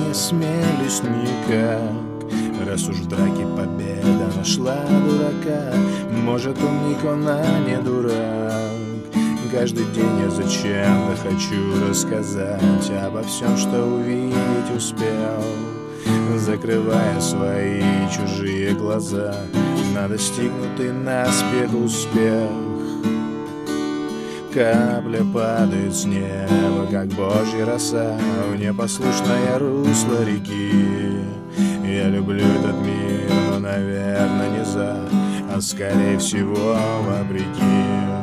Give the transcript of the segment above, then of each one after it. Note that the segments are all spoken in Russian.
не осмелюсь никак. Раз уж в драке победа нашла дурака, может, умник он, а не дурак. Каждый день я зачем-то хочу рассказать обо всем, что увидеть успел, закрывая свои чужие глаза на достигнутый наспех успех. Капля падает с неба, как божья роса, в непослушное русло реки. Я люблю этот мир, но, наверное, не за, а скорее всего вопреки.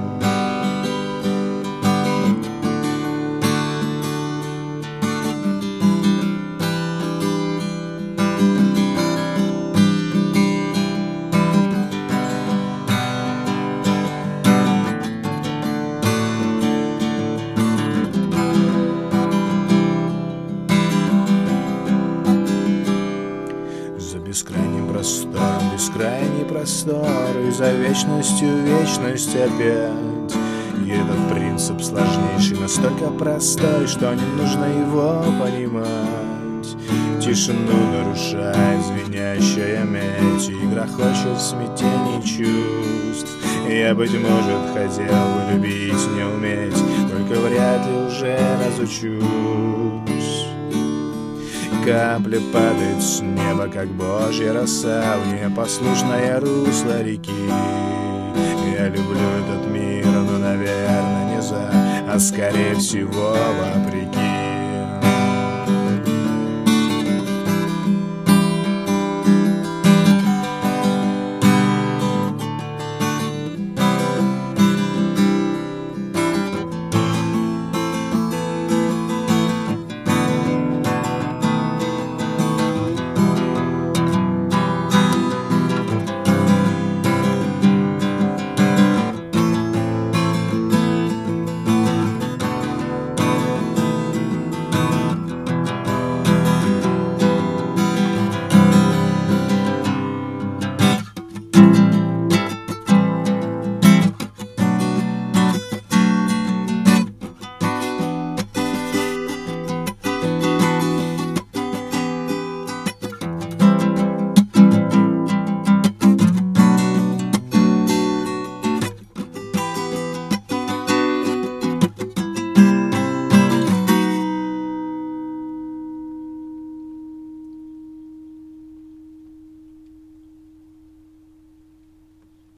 Бескрайний простор, и за вечностью вечность опять. И этот принцип сложнейший, настолько простой, что не нужно его понимать. Тишину нарушает звенящая медь, и грохочет в смятении чувств. Я, быть может, хотел бы любить, не уметь, только вряд ли уже разучусь. Капля падает с неба, как божья роса, в непослушное русло реки. Я люблю этот мир, но, наверное, не за, а скорее всего вопреки.